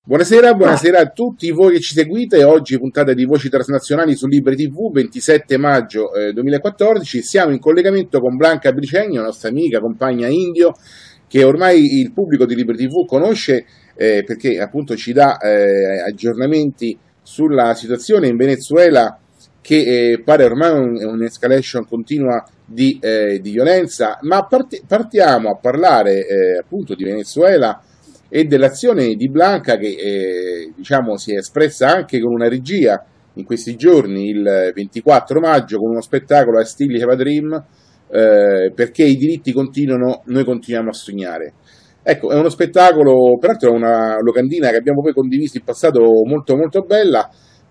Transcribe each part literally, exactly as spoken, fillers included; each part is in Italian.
Buonasera, buonasera a tutti voi che ci seguite. Oggi puntata di Voci Transnazionali su Liberi ti vu, ventisette maggio eh, duemilaquattordici. Siamo in collegamento con Blanca Bricegno, nostra amica, compagna indio, che ormai il pubblico di Liberi ti vu conosce eh, perché appunto ci dà eh, aggiornamenti sulla situazione in Venezuela, che eh, pare ormai un, un'escalation continua di, eh, di violenza. Ma parti, partiamo a parlare eh, appunto di Venezuela e dell'azione di Blanca, che eh, diciamo si è espressa anche con una regia in questi giorni, il ventiquattro maggio, con uno spettacolo a Still Have a Dream, eh, perché i diritti continuano, noi continuiamo a sognare. Ecco, è uno spettacolo, peraltro è una locandina che abbiamo poi condiviso in passato, molto molto bella,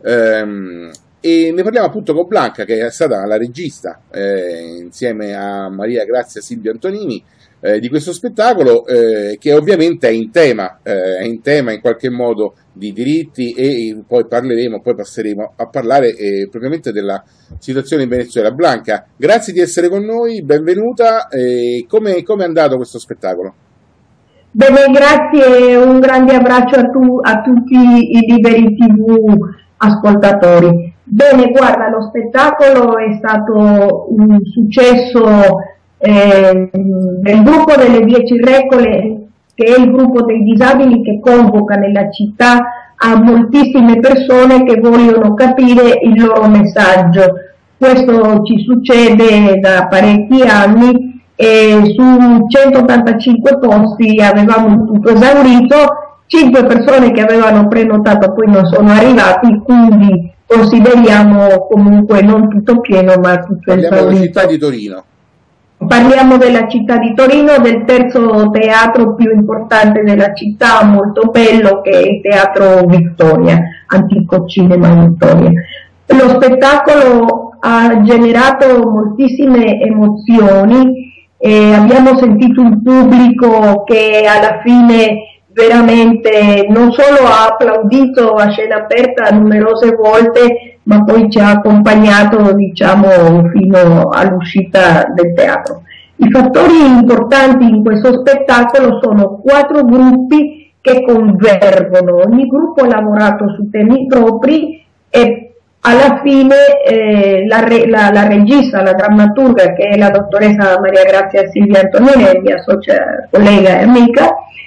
ehm, e ne parliamo appunto con Blanca, che è stata la regista eh, insieme a Maria Grazia Silvia Antonini Eh, di questo spettacolo, eh, che ovviamente è in tema, eh, è in tema in qualche modo di diritti, e poi parleremo, poi passeremo a parlare eh, propriamente della situazione in Venezuela. Blanca, grazie di essere con noi, benvenuta. Eh, come, come è andato questo spettacolo? Bene, grazie, un grande abbraccio a, tu, a tutti i Liberi ti vu ascoltatori. Bene, guarda, lo spettacolo è stato un successo Eh, del gruppo delle Dieci Regole, che è il gruppo dei disabili che convoca nella città a moltissime persone che vogliono capire il loro messaggio. Questo ci succede da parecchi anni e su centottantacinque posti avevamo tutto esaurito, cinque persone che avevano prenotato poi non sono arrivati, quindi consideriamo comunque non tutto pieno ma tutto Parliamo esaurito. della città di Torino. Parliamo della città di Torino, del terzo teatro più importante della città, molto bello, che è il Teatro Vittoria, antico cinema Vittoria. Lo spettacolo ha generato moltissime emozioni e abbiamo sentito un pubblico che alla fine veramente non solo ha applaudito a scena aperta numerose volte, ma poi ci ha accompagnato, diciamo, fino all'uscita del teatro. I fattori importanti in questo spettacolo sono quattro gruppi che convergono. Ogni gruppo ha lavorato su temi propri e alla fine eh, la, re, la, la regista, la drammaturga, che è la dottoressa Maria Grazia Silvia Antonini, mia socia, collega e amica,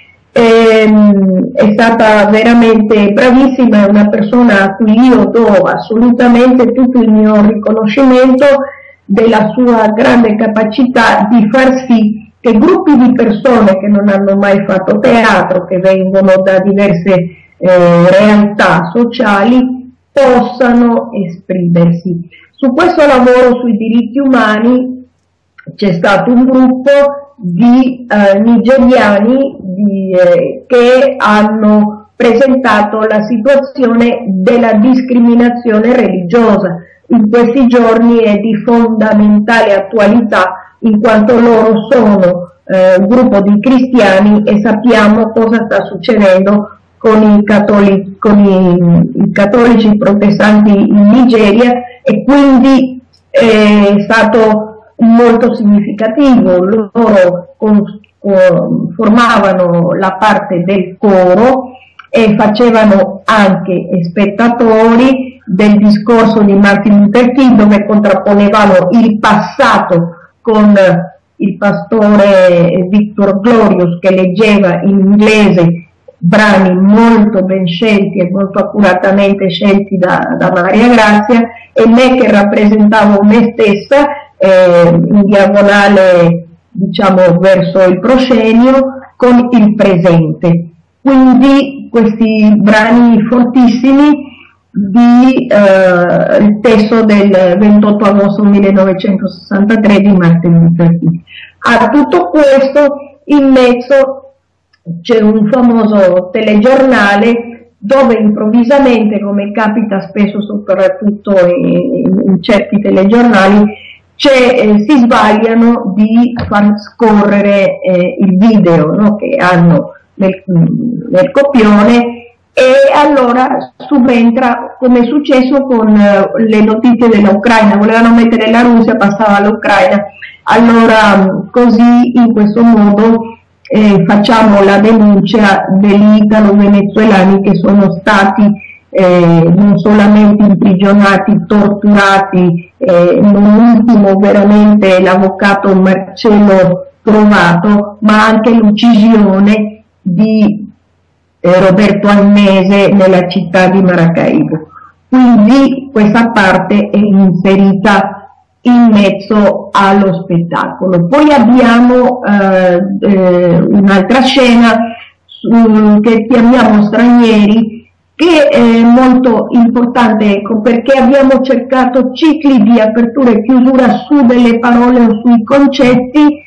ehm, è stata veramente bravissima, è una persona a cui io do assolutamente tutto il mio riconoscimento della sua grande capacità di far sì che gruppi di persone che non hanno mai fatto teatro, che vengono da diverse eh, realtà sociali, possano esprimersi. Su questo lavoro sui diritti umani c'è stato un gruppo di eh, nigeriani di, eh, che hanno presentato la situazione della discriminazione religiosa. In questi giorni è di fondamentale attualità, in quanto loro sono eh, un gruppo di cristiani e sappiamo cosa sta succedendo con i, cattolici, con i, i cattolici protestanti in Nigeria, e quindi è stato molto significativo. Loro con, con, formavano la parte del coro e facevano anche spettatori del discorso di Martin Luther King, dove contrapponevano il passato con il pastore Victor Glorious, che leggeva in inglese brani molto ben scelti e molto accuratamente scelti da, da Maria Grazia, e me che rappresentavo me stessa eh, in diagonale, diciamo, verso il proscenio con il presente. Quindi questi brani fortissimi di eh, il testo del ventotto agosto millenovecentosessantatré di Martin Luther King. A tutto questo in mezzo c'è un famoso telegiornale dove improvvisamente, come capita spesso soprattutto in, in certi telegiornali, eh, si sbagliano di far scorrere eh, il video, no, che hanno nel, nel copione, e allora subentra, come è successo con uh, le notizie dell'Ucraina. Volevano mettere la Russia, passava l'Ucraina, allora così in questo modo eh, facciamo la denuncia degli italo-venezuelani che sono stati eh, non solamente imprigionati, torturati, eh, non ultimo veramente l'avvocato Marcello Trovato, ma anche l'uccisione di eh, Roberto Almese nella città di Maracaibo. Quindi questa parte è inserita in mezzo allo spettacolo. Poi abbiamo eh, eh, un'altra scena su, che chiamiamo Stranieri, che è molto importante, ecco, perché abbiamo cercato cicli di apertura e chiusura su delle parole o sui concetti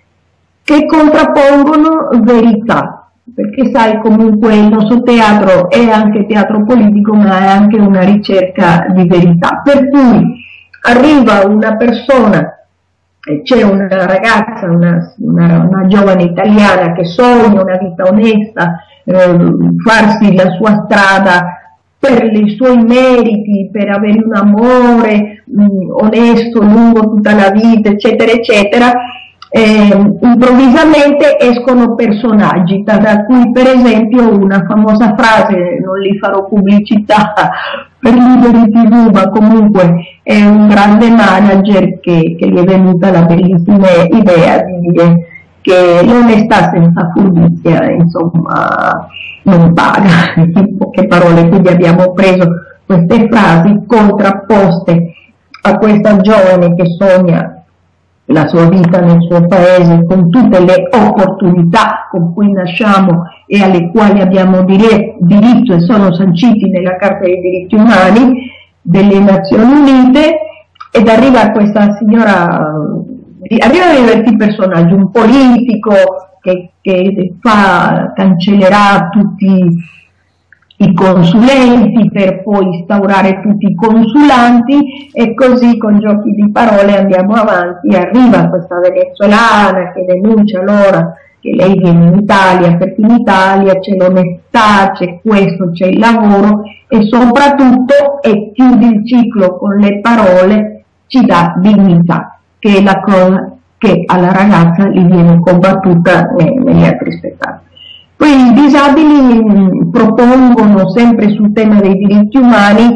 che contrappongono verità, perché sai, comunque il nostro teatro è anche teatro politico, ma è anche una ricerca di verità, per cui arriva una persona, c'è una ragazza, una, una, una giovane italiana che sogna una vita onesta, eh, farsi la sua strada per i suoi meriti, per avere un amore mh, onesto, lungo tutta la vita, eccetera, eccetera. Eh, improvvisamente escono personaggi, tra cui per esempio una famosa frase, non li farò pubblicità per Liberi tivù, ma comunque è un grande manager che, che gli è venuta la bellissima idea di dire che l'onestà senza furbizia, insomma, non paga, in poche parole. Quindi abbiamo preso queste frasi contrapposte a questa giovane che sogna la sua vita nel suo paese, con tutte le opportunità con cui nasciamo e alle quali abbiamo diritto e sono sanciti nella Carta dei diritti umani delle Nazioni Unite, ed arriva questa signora, arrivano diversi personaggi, un politico che, che fa, cancellerà tutti i consulenti per poi instaurare tutti i consulanti, e così con giochi di parole andiamo avanti. Arriva questa venezuelana che denuncia allora che lei viene in Italia perché in Italia c'è l'onestà, c'è questo, c'è il lavoro, e soprattutto, e chiude il ciclo con le parole, ci dà dignità, che è la cosa che alla ragazza gli viene combattuta negli altri spettacoli. Poi i disabili propongono sempre sul tema dei diritti umani,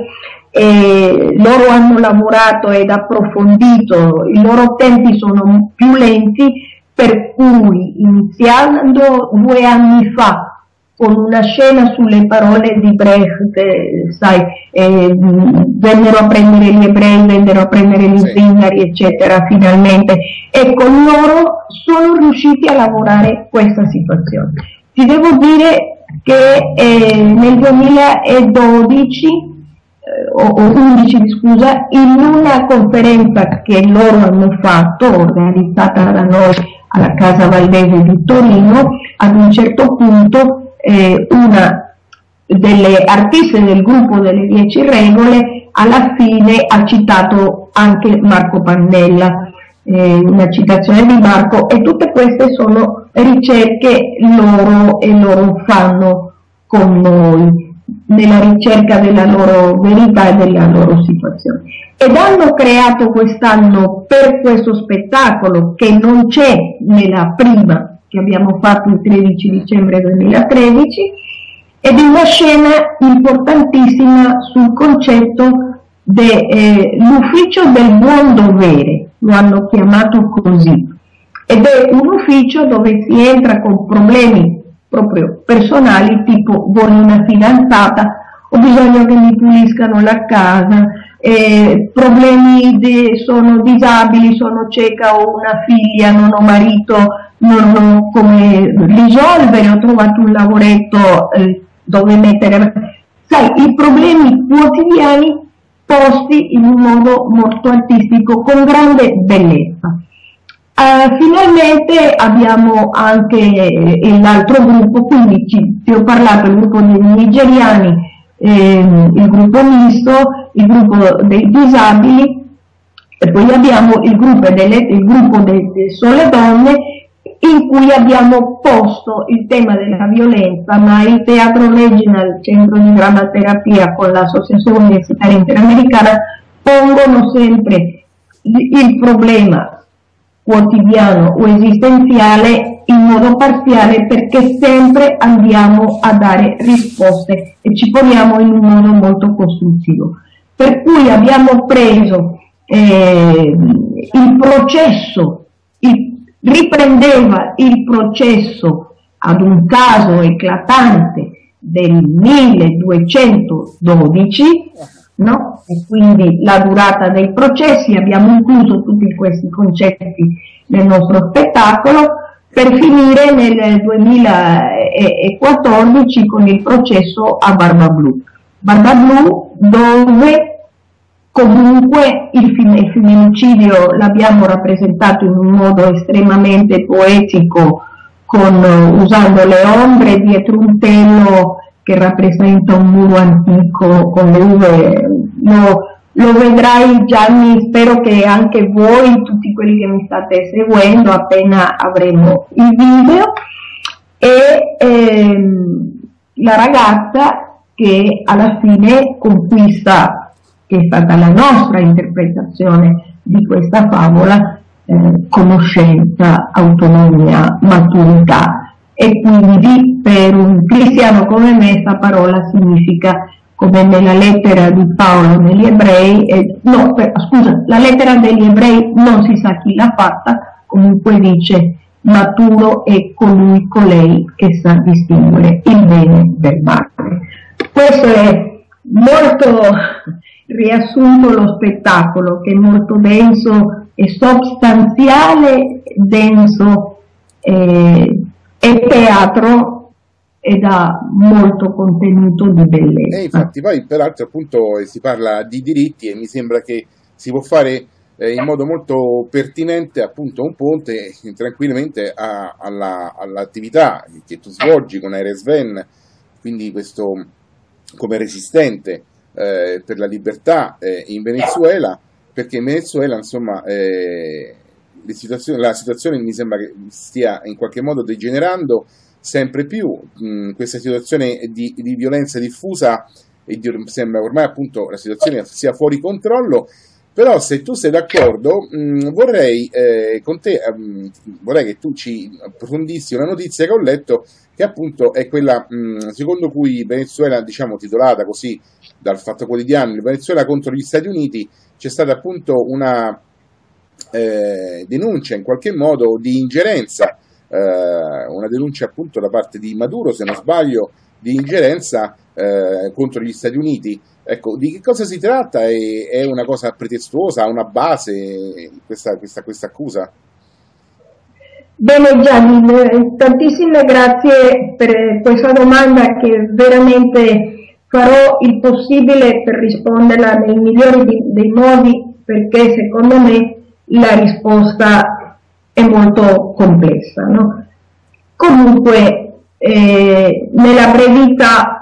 e loro hanno lavorato ed approfondito, i loro tempi sono più lenti, per cui iniziando due anni fa con una scena sulle parole di Brecht, eh, sai, eh, vennero a prendere gli ebrei, vennero a prendere gli zingari, eccetera, finalmente, e con loro sono riusciti a lavorare questa situazione. Ti devo dire che eh, nel duemiladodici, eh, o, o undici, scusa, in una conferenza che loro hanno fatto, organizzata da noi alla Casa Valdese di Torino, ad un certo punto eh, una delle artiste del gruppo delle Dieci Regole alla fine ha citato anche Marco Pannella, eh, una citazione di Marco, e tutte queste sono ricerche loro e loro fanno con noi nella ricerca della loro verità e della loro situazione, ed hanno creato quest'anno per questo spettacolo, che non c'è nella prima che abbiamo fatto il tredici dicembre duemilatredici, ed è una scena importantissima sul concetto dell'ufficio eh, del buon dovere, lo hanno chiamato così, ed è un ufficio dove si entra con problemi proprio personali, tipo voglio una fidanzata, ho bisogno che mi puliscano la casa, eh, problemi di, sono disabili, sono cieca, ho una figlia, non ho marito, non ho come risolvere, ho trovato un lavoretto eh, dove mettere, sai, i problemi quotidiani posti in un modo molto artistico, con grande bellezza. Uh, finalmente abbiamo anche eh, l'altro gruppo, quindi ci, ti ho parlato del gruppo dei nigeriani, eh, il gruppo misto, il gruppo dei disabili, e poi abbiamo il gruppo delle, il gruppo delle sole donne, in cui abbiamo posto il tema della violenza, ma il Teatro Regina, il Centro di Drammaterapia con l'Associazione Universitaria Interamericana pongono sempre il problema quotidiano o esistenziale in modo parziale, perché sempre andiamo a dare risposte e ci poniamo in un modo molto costruttivo. Per cui abbiamo preso eh, il processo, il, riprendeva il processo ad un caso eclatante del milleduecentododici, no? E quindi la durata dei processi, abbiamo incluso tutti questi concetti nel nostro spettacolo, per finire nel duemilaquattordici con il processo a Barba Blu. Barba Blu, dove comunque il, il femminicidio l'abbiamo rappresentato in un modo estremamente poetico, con, usando le ombre dietro un telo che rappresenta un muro antico con le uve. Lo, lo vedrai, Gianni, spero che anche voi, tutti quelli che mi state seguendo, appena avremo il video. E ehm, la ragazza che alla fine conquista, che è stata la nostra interpretazione di questa favola, eh, conoscenza, autonomia, maturità. E quindi per un cristiano come me questa parola significa, come nella lettera di Paolo negli ebrei, eh, no, per, scusa, la lettera degli ebrei non si sa chi l'ha fatta, comunque dice: maturo è colui, colei che sa distinguere il bene dal male. Questo è molto riassunto lo spettacolo, che è molto denso e sostanziale, denso eh, e teatro, ed ha molto contenuto di bellezza. E infatti poi peraltro appunto si parla di diritti e mi sembra che si può fare eh, in modo molto pertinente appunto un ponte tranquillamente a, alla, all'attività che tu svolgi con Eresven, quindi questo come resistente eh, per la libertà eh, in Venezuela, perché in Venezuela insomma eh, le situazioni, la situazione mi sembra che stia in qualche modo degenerando sempre più. Mh, questa situazione di, di violenza diffusa e di, sembra ormai appunto la situazione sia fuori controllo. Però se tu sei d'accordo mh, vorrei eh, con te mh, vorrei che tu ci approfondissi una notizia che ho letto, che appunto è quella mh, secondo cui Venezuela, diciamo titolata così dal Fatto Quotidiano, il Venezuela contro gli Stati Uniti, c'è stata appunto una eh, denuncia in qualche modo di ingerenza, eh, una denuncia appunto da parte di Maduro, se non sbaglio, di ingerenza eh, contro gli Stati Uniti. Ecco, di che cosa si tratta? È, è una cosa pretestuosa, ha una base questa, questa, questa accusa? Bene Gianni, tantissime grazie per questa domanda, che veramente farò il possibile per risponderla nei migliori di, dei modi, perché secondo me la risposta è molto complessa, no? Comunque, eh, nella brevità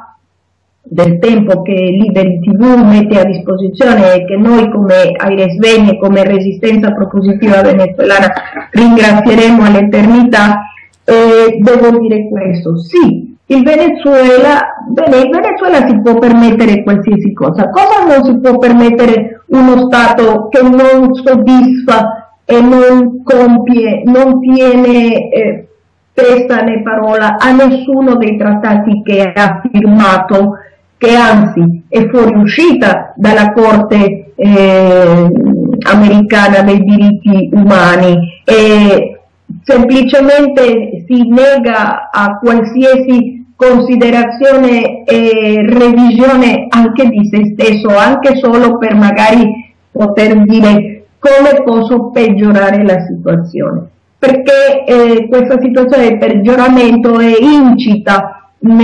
del tempo che Liberi tivù mette a disposizione e che noi come Eresven e come Resistenza Propositiva Venezuelana ringrazieremo all'eternità, eh, devo dire questo: sì, il Venezuela, bene, il Venezuela si può permettere qualsiasi cosa. Cosa non si può permettere uno Stato che non soddisfa e non compie, non tiene eh, testa né parola a nessuno dei trattati che ha firmato, che anzi è fuoriuscita dalla Corte eh, americana dei diritti umani, e semplicemente si nega a qualsiasi considerazione e revisione anche di se stesso, anche solo per magari poter dire come posso peggiorare la situazione, perché eh, questa situazione di peggioramento è incita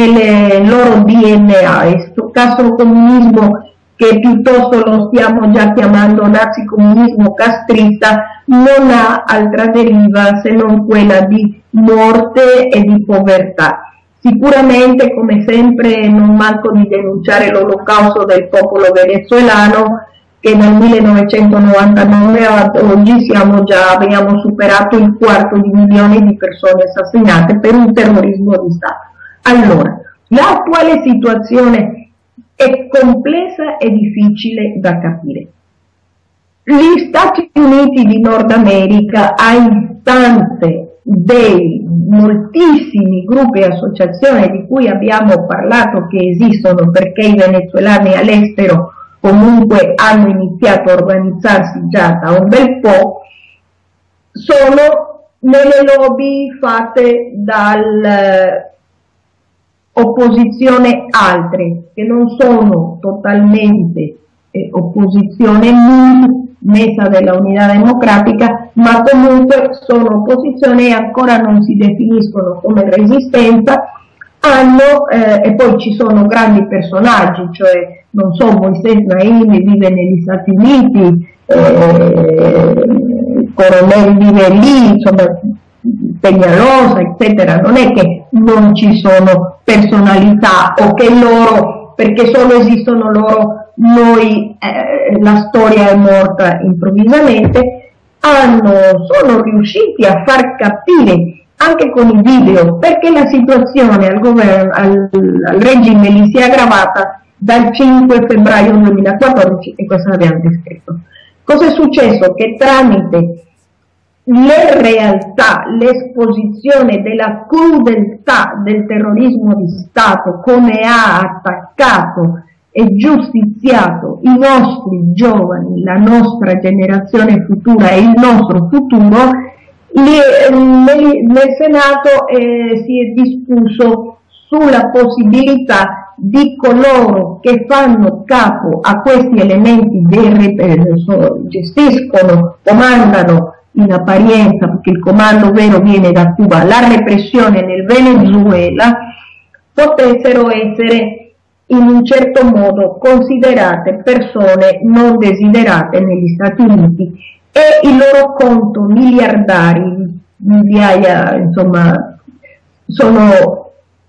nel loro D N A, questo castrocomunismo, che piuttosto lo stiamo già chiamando nazicomunismo castrista, non ha altra deriva se non quella di morte e di povertà. Sicuramente, come sempre, non manco di denunciare l'olocausto del popolo venezuelano, che dal millenovecentonovantanove ad oggi siamo già, abbiamo superato il quarto di milione di persone assassinate per un terrorismo di Stato. Allora, l'attuale situazione è complessa e difficile da capire. Gli Stati Uniti di Nord America, a istanze dei moltissimi gruppi e associazioni di cui abbiamo parlato che esistono, perché i venezuelani all'estero comunque hanno iniziato a organizzarsi già da un bel po', sono nelle lobby fatte dall'opposizione altre, che non sono totalmente eh, opposizione messa della Unità Democratica, ma comunque sono opposizione e ancora non si definiscono come resistenza. Hanno, eh, e poi ci sono grandi personaggi, cioè non so, Moisés Naim vive negli Stati Uniti, eh, Coronel vive lì, insomma Peñalosa, eccetera. Non è che non ci sono personalità o che loro, perché solo esistono loro, noi eh, la storia è morta improvvisamente. Hanno, sono riusciti a far capire anche con i video perché la situazione al, governo, al, al regime lì si è aggravata dal cinque febbraio duemilaquattordici, e questo l'abbiamo descritto. Cosa è successo? Che tramite le realtà, l'esposizione della crudeltà del terrorismo di Stato, come ha attaccato e giustiziato i nostri giovani, la nostra generazione futura e il nostro futuro, lì, nel, nel Senato eh, si è discusso sulla possibilità di coloro che fanno capo a questi elementi, dei, eh, gestiscono, comandano in apparenza, perché il comando vero viene da Cuba, la repressione nel Venezuela, potessero essere in un certo modo considerate persone non desiderate negli Stati Uniti, e il loro conto miliardari, migliaia, insomma, sono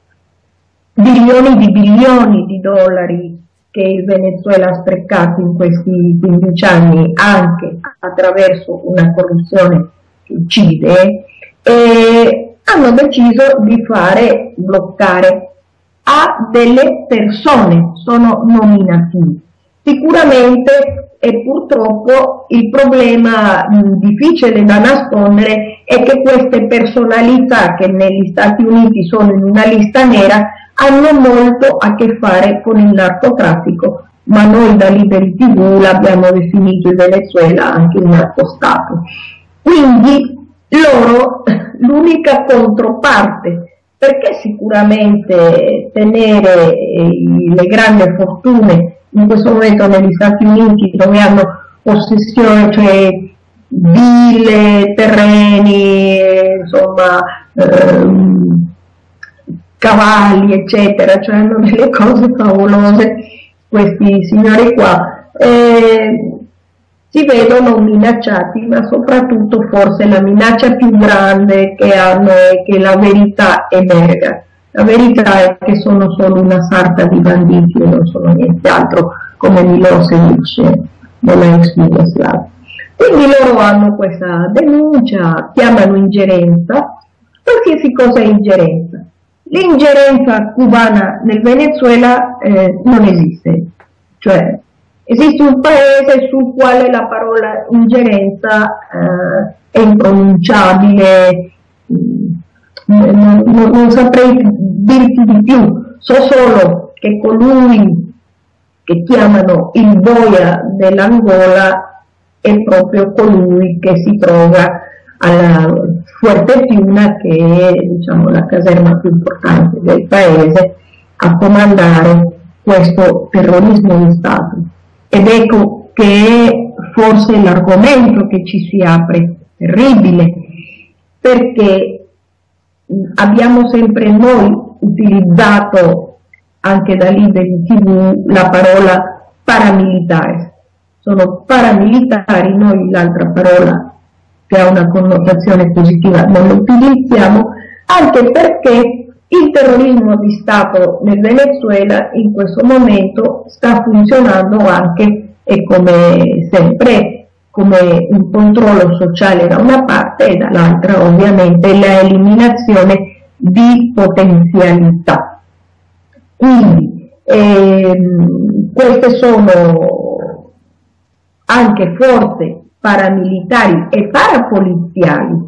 bilioni di bilioni di dollari che il Venezuela ha sprecato in questi quindici anni, anche attraverso una corruzione che uccide, e hanno deciso di fare bloccare a delle persone, sono nominativi. Sicuramente, e purtroppo il problema mh, difficile da nascondere è che queste personalità che negli Stati Uniti sono in una lista nera hanno molto a che fare con il narcotraffico, ma noi da Liberi tivù l'abbiamo definito il Venezuela anche un narcostato. Quindi loro, l'unica controparte, perché sicuramente tenere le grandi fortune in questo momento negli Stati Uniti, dove hanno possessione, cioè ville, terreni, insomma ehm, cavalli, eccetera, cioè hanno delle cose favolose questi signori qua, eh, si vedono minacciati, ma soprattutto forse la minaccia più grande che hanno è che la verità emerga. La verità è che sono solo una sarta di banditi e non sono niente altro, come Milosevic nella ex Jugoslavia. Quindi loro hanno questa denuncia, chiamano ingerenza, qualsiasi cosa è ingerenza. L'ingerenza cubana nel Venezuela eh, non esiste, cioè esiste un paese sul quale la parola ingerenza eh, è impronunciabile. Non, non, non saprei dirti di più, so solo che colui che chiamano il boia dell'Angola è proprio colui che si trova alla Fuerte Tiuna, che è, diciamo, la caserma più importante del paese, a comandare questo terrorismo di Stato. Ed ecco che forse l'argomento che ci si apre terribile, perché abbiamo sempre noi utilizzato anche da Liberi tivù la parola paramilitare. Sono paramilitari, noi l'altra parola che ha una connotazione positiva non lo utilizziamo, anche perché il terrorismo di Stato nel Venezuela in questo momento sta funzionando anche, e come sempre, come un controllo sociale da una parte e dall'altra ovviamente la eliminazione di potenzialità. Quindi ehm, queste sono anche forze paramilitari e parapoliziali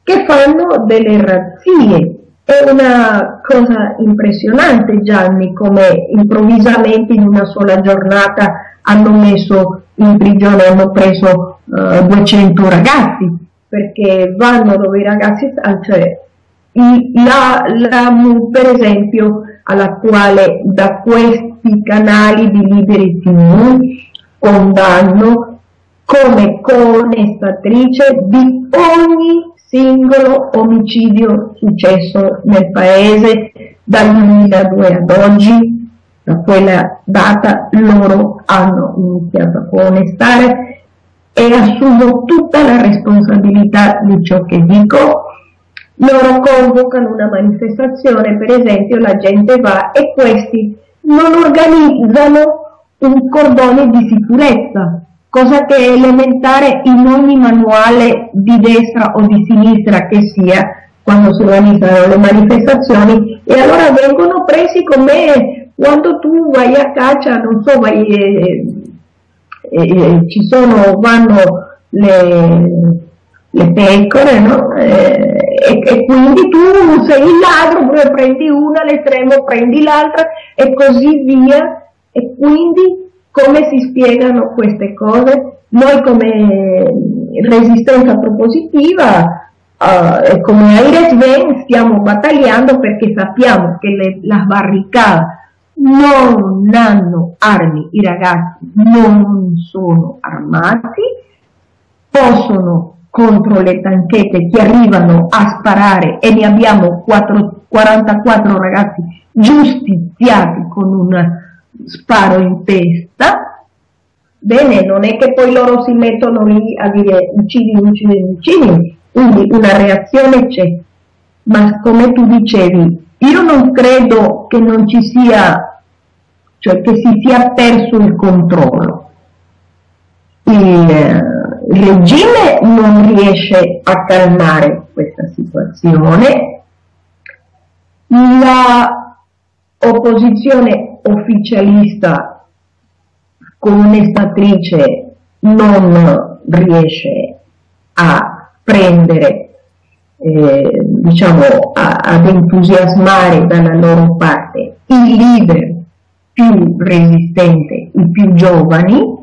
che fanno delle razzie. È una cosa impressionante, Gianni, come improvvisamente in una sola giornata hanno messo in prigione, hanno preso uh, duecento ragazzi, perché vanno dove i ragazzi stanno, cioè la, la, per esempio, alla quale da questi canali di Liberi tivù condanno come coonestatrice di ogni singolo omicidio successo nel paese dal duemiladue ad oggi. Da quella data loro hanno iniziato a coonestare e assumo tutta la responsabilità di ciò che dico. Loro convocano una manifestazione, per esempio, la gente va e questi non organizzano un cordone di sicurezza, cosa che è elementare in ogni manuale di destra o di sinistra che sia quando si organizzano le manifestazioni, e allora vengono presi come quando tu vai a caccia, non so, vai, eh, eh, ci sono, vanno le, le pecore, no? Eh, e, e quindi tu sei il ladro, prendi una all'estremo, prendi l'altra e così via. E quindi come si spiegano queste cose? Noi come resistenza propositiva uh, e come Airesven stiamo battagliando perché sappiamo che le, la barricata non hanno armi, i ragazzi non sono armati, possono contro le tanchette che arrivano a sparare, e ne abbiamo quarantaquattro ragazzi giustiziati con un sparo in testa. Bene, non è che poi loro si mettono lì a dire uccidi, uccidi, uccidi, quindi una reazione c'è, ma come tu dicevi, io non credo che non ci sia, cioè che si sia perso il controllo. Il, il regime non riesce a calmare questa situazione, la opposizione ufficialista contestatrice non riesce a prendere, eh, diciamo, a, ad entusiasmare dalla loro parte i leader più resistenti, i più giovani,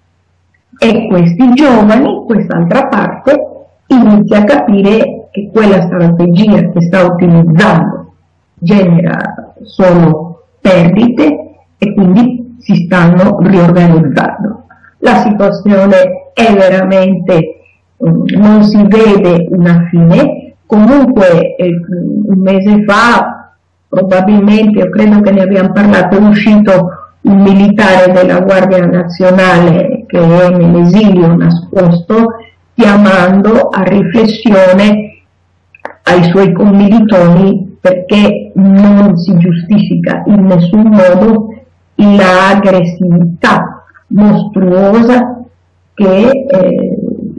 e questi giovani, quest'altra parte, inizia a capire che quella strategia che sta utilizzando genera solo perdite e quindi si stanno riorganizzando. La situazione è veramente, non si vede una fine. Comunque eh, un mese fa, probabilmente, io credo che ne abbiamo parlato, è uscito un militare della Guardia Nazionale che è nell'esilio nascosto, chiamando a riflessione ai suoi commilitoni, perché non si giustifica in nessun modo l'aggressività mostruosa che eh,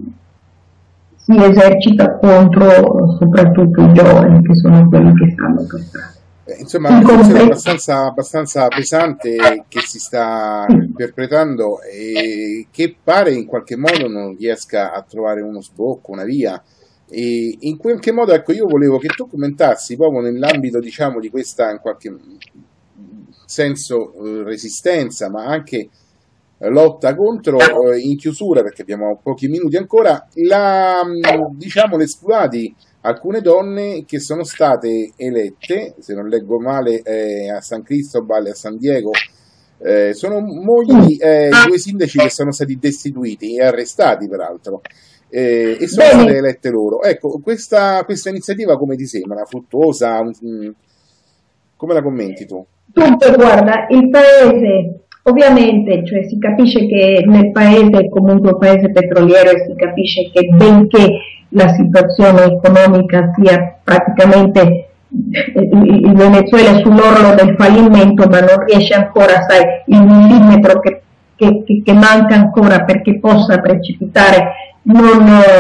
si esercita contro soprattutto i giovani, che sono quelli che stanno per strada. Eh, insomma, è una situazione abbastanza, abbastanza pesante che si sta interpretando e che pare in qualche modo non riesca a trovare uno sbocco, una via. E in qualche modo, ecco, io volevo che tu commentassi proprio nell'ambito, diciamo, di questa in qualche senso eh, resistenza, ma anche eh, lotta contro, eh, in chiusura, perché abbiamo pochi minuti ancora, la, diciamo, l'esploit di alcune donne che sono state elette, se non leggo male, eh, a San Cristobal e a San Diego, eh, sono mogli di eh, due sindaci che sono stati destituiti e arrestati peraltro, eh, e sono state elette loro. Ecco, questa, questa iniziativa come ti sembra? Fruttuosa? Mh, come la commenti tu? Dunque, guarda, il paese, ovviamente, cioè si capisce che nel paese è comunque un paese petroliero e si capisce che benché la situazione economica sia praticamente, il Venezuela è sull'orlo del fallimento, ma non riesce ancora, sai, il millimetro che, che, che manca ancora perché possa precipitare, non,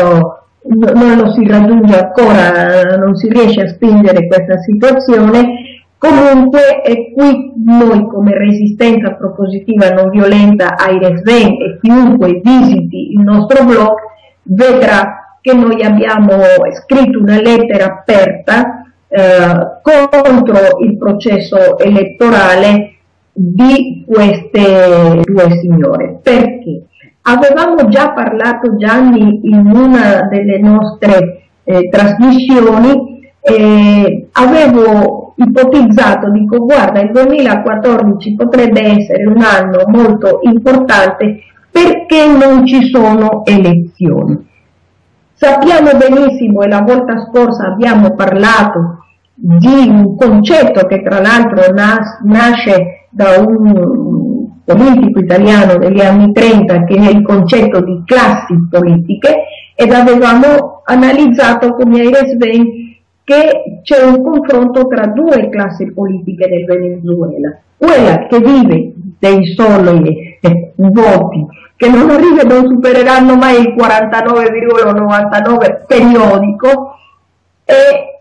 non lo si raggiunge ancora, non si riesce a spingere questa situazione. Comunque, e qui noi come resistenza propositiva non violenta Airesven, e chiunque visiti il nostro blog vedrà che noi abbiamo scritto una lettera aperta eh, contro il processo elettorale di queste due signore. Perché? Avevamo già parlato, Gianni, in una delle nostre eh, trasmissioni, eh, avevo ipotizzato, dico guarda, il duemilaquattordici potrebbe essere un anno molto importante perché non ci sono elezioni. Sappiamo benissimo, e la volta scorsa abbiamo parlato di un concetto che tra l'altro nas- nasce da un politico italiano degli anni trenta, che è il concetto di classi politiche, ed avevamo analizzato con Yair Sven che c'è un confronto tra due classi politiche del Venezuela, quella che vive dei soli eh, voti che non arrivano, non supereranno mai il quarantanove virgola novantanove periodico, e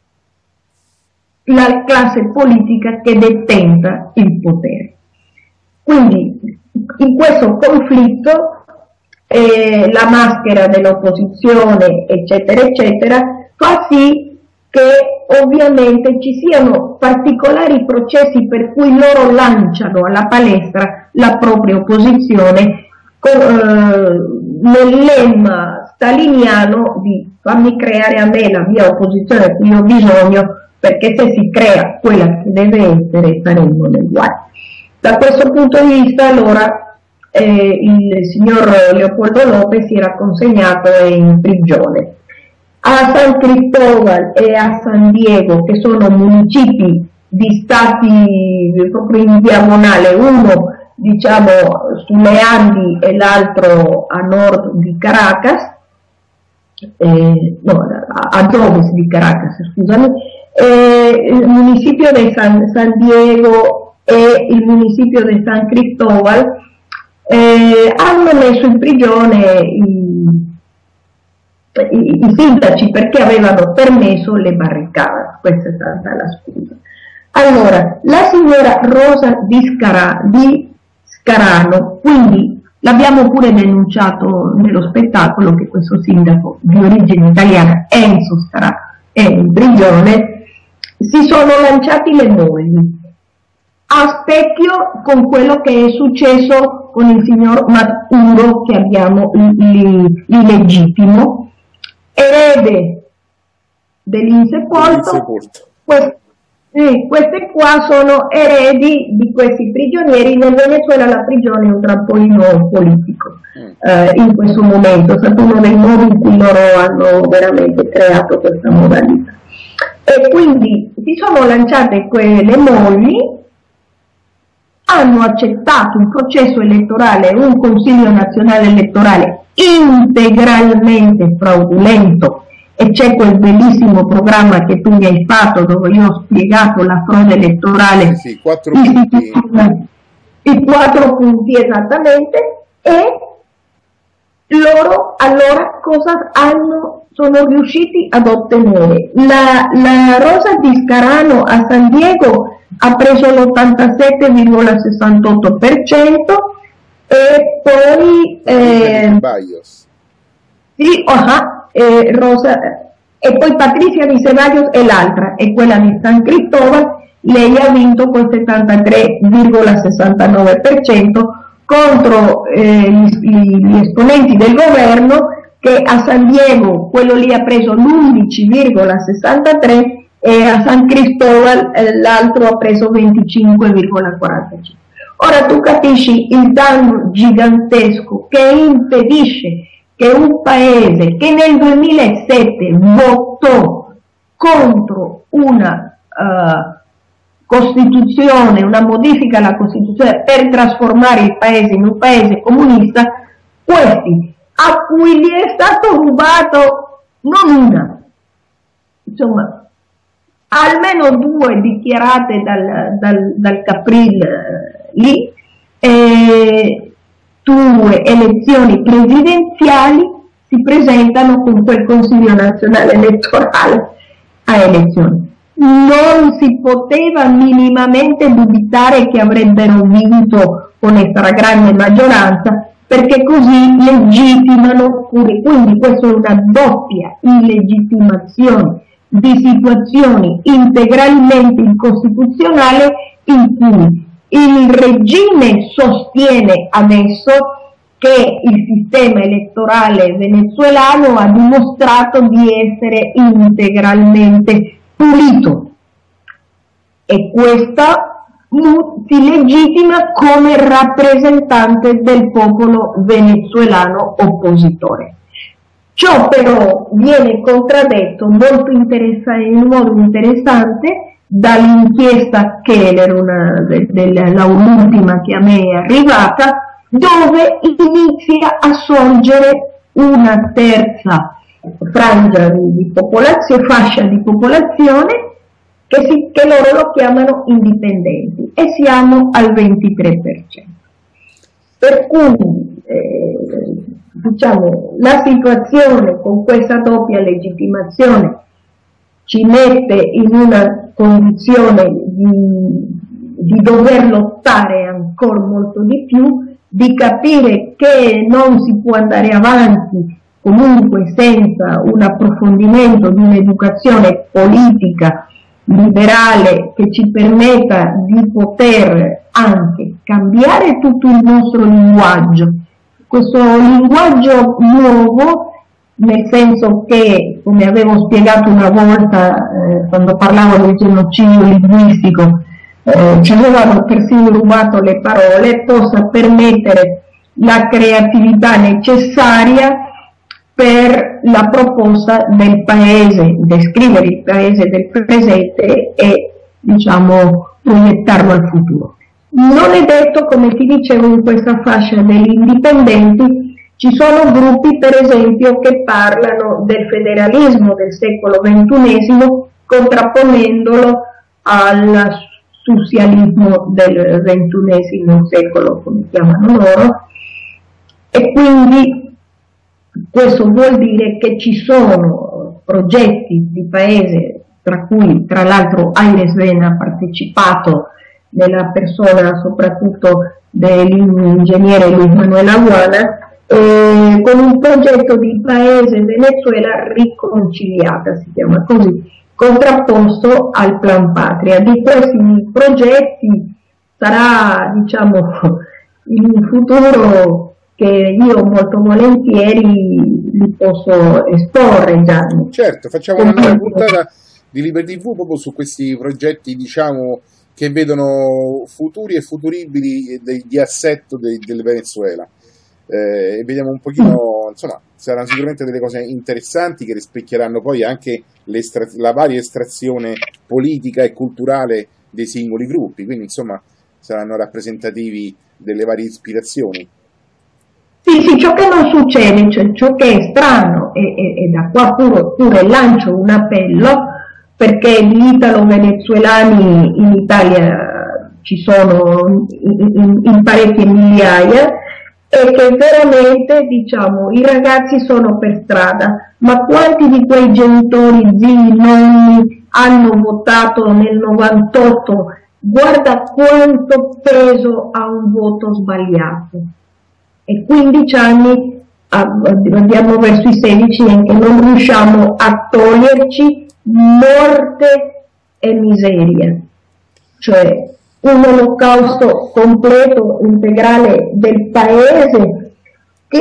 la classe politica che detenta il potere. Quindi in questo conflitto eh, la maschera dell'opposizione, eccetera, eccetera, fa sì che ovviamente ci siano particolari processi per cui loro lanciano alla palestra la propria opposizione con, eh, nel lemma staliniano di fammi creare a me la mia opposizione a cui ho bisogno, perché se si crea quella che deve essere saremo nei guai. Da questo punto di vista, allora, eh, il signor Leopoldo López si era consegnato in prigione. A San Cristóbal e a San Diego, che sono municipi di stati proprio in diagonale, uno diciamo sulle Andi e l'altro a nord di Caracas, eh, no, a, ad ovest di Caracas, scusami, eh, il municipio di San, San Diego e il municipio di San Cristóbal eh, hanno messo in prigione i, i, i sindaci perché avevano permesso le barricate. Questa è stata la scusa. Allora, la signora Rosa di, Scara, di Scarano, quindi l'abbiamo pure denunciato nello spettacolo che questo sindaco di origine italiana, Enzo Scarano, è in prigione, si sono lanciati le mogli a specchio con quello che è successo con il signor Maduro, che abbiamo l'illegittimo erede dell'insepolto. Queste, eh, queste qua sono eredi di questi prigionieri. Nel Venezuela la prigione è un trampolino politico eh, in questo momento, è stato uno dei modi in cui loro hanno veramente creato questa modalità. E quindi si sono lanciate quelle mogli, hanno accettato un processo elettorale, un Consiglio nazionale elettorale integralmente fraudolento, e c'è quel bellissimo programma che tu mi hai fatto dove io ho spiegato la frode elettorale, sì, quattro punti. I quattro punti esattamente, e loro allora cosa hanno, sono riusciti ad ottenere? La, la Rosa di Scarano a San Diego ha preso l'ottantasette virgola sessantotto per cento e poi eh, sì, uh-huh, eh, Rosa, e poi Patricia di Ceballos è l'altra, è quella di San Cristóbal, lei ha vinto col settantatré virgola sessantanove per cento contro eh, gli, gli esponenti del governo, che a San Diego quello lì ha preso l'undici virgola sessantatré e a San Cristóbal eh, l'altro ha preso venticinque virgola quarantacinque. Ora tu capisci il danno gigantesco che impedisce che un paese che nel duemilasette votò contro una uh, Costituzione, una modifica alla Costituzione per trasformare il paese in un paese comunista, questi a cui gli è stato rubato non una, insomma almeno due dichiarate dal, dal, dal Capril eh, lì, eh, due elezioni presidenziali, si presentano con quel Consiglio nazionale elettorale a elezioni. Non si poteva minimamente dubitare che avrebbero vinto con stragrande maggioranza, perché così legittimano pure, quindi questa è una doppia illegittimazione di situazioni integralmente incostituzionali in cui il regime sostiene adesso che il sistema elettorale venezuelano ha dimostrato di essere integralmente pulito e questa si legittima come rappresentante del popolo venezuelano oppositore. Ciò però viene contraddetto molto interessa- in modo interessante dall'inchiesta Keller, una de- de- l'ultima che a me è arrivata, dove inizia a sorgere una terza frangia di popolazione, fascia di popolazione, che, si, che loro lo chiamano indipendenti, e siamo al ventitré per cento. Per cui eh, diciamo, la situazione con questa doppia legittimazione ci mette in una condizione di, di dover lottare ancora molto di più, di capire che non si può andare avanti comunque senza un approfondimento di un'educazione politica liberale che ci permetta di poter anche cambiare tutto il nostro linguaggio, questo linguaggio nuovo, nel senso che, come avevo spiegato una volta eh, quando parlavo del genocidio linguistico, eh, ci avevano persino rubato le parole, possa permettere la creatività necessaria per la proposta del paese, descrivere il paese del presente e, diciamo, proiettarlo al futuro. Non è detto, come ti dicevo, in questa fascia degli indipendenti ci sono gruppi, per esempio, che parlano del federalismo del secolo ventunesimo contrapponendolo al socialismo del ventunesimo secolo, come chiamano loro, e quindi questo vuol dire che ci sono progetti di paese, tra cui tra l'altro Aires Ben ha partecipato nella persona soprattutto dell'ingegnere Luis Manuel Aguana, eh, con un progetto di paese Venezuela riconciliata, si chiama così, contrapposto al Plan Patria. Di questi progetti sarà, diciamo, in futuro che io molto volentieri li posso esporre, Gianni. Certo, facciamo una nuova puntata di Liberty tivù proprio su questi progetti, diciamo, che vedono futuri e futuribili di, di assetto de, del Venezuela. Eh, e vediamo un pochino, insomma, saranno sicuramente delle cose interessanti che rispecchieranno poi anche la varia estrazione politica e culturale dei singoli gruppi, quindi insomma saranno rappresentativi delle varie ispirazioni. Sì, sì, ciò che non succede, cioè ciò che è strano, e, e, e da qua pure, pure lancio un appello, perché gli italo-venezuelani in Italia ci sono in, in, in parecchie migliaia, e che veramente, diciamo, i ragazzi sono per strada, ma quanti di quei genitori, zii, nonni hanno votato nel novantotto? Guarda quanto peso ha un voto sbagliato. E quindici anni andiamo verso i sedici in che non riusciamo a toglierci morte e miseria, cioè un olocausto completo, integrale del paese, che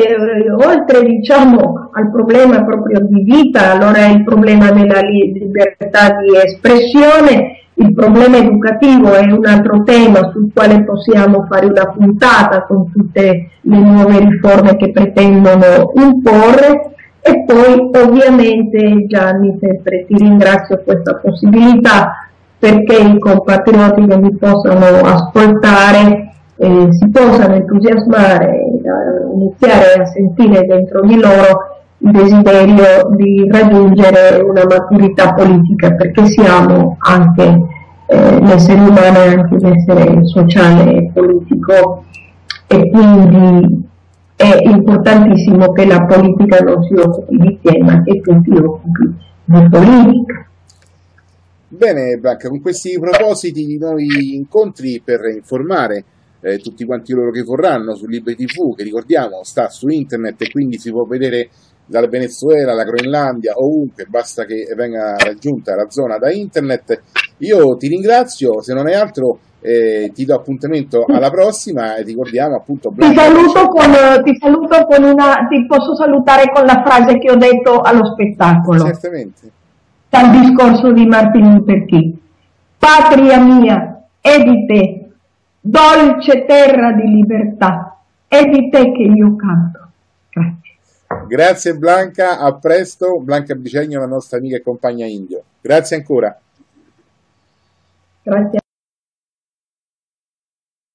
oltre, diciamo, al problema proprio di vita, allora è il problema della libertà di espressione. Il problema educativo è un altro tema sul quale possiamo fare una puntata con tutte le nuove riforme che pretendono imporre. E poi ovviamente, Gianni, sempre ti ringrazio per questa possibilità, perché i compatrioti che mi possano ascoltare eh, si possano entusiasmare, eh, iniziare a sentire dentro di loro il desiderio di raggiungere una maturità politica, perché siamo anche eh, l'essere umano è anche l'essere sociale e politico, e quindi è importantissimo che la politica non si occupi di te, ma che tu ti occupi di politica. Bene Blanca, con questi propositi di nuovi incontri per informare eh, tutti quanti loro che vorranno su Libri ti vu, che ricordiamo sta su internet e quindi si può vedere dal Venezuela, la Groenlandia, ovunque, basta che venga raggiunta la zona da internet. Io ti ringrazio, se non hai altro eh, ti do appuntamento alla prossima e ricordiamo appunto ti saluto, con, ti saluto con una, ti posso salutare con la frase che ho detto allo spettacolo. Certamente. Dal discorso di Martin Luther King. Patria mia, è di te, dolce terra di libertà, è di te che io canto. Grazie. Grazie Blanca, a presto. Blanca Bicegno, la nostra amica e compagna indio. Grazie ancora. Grazie.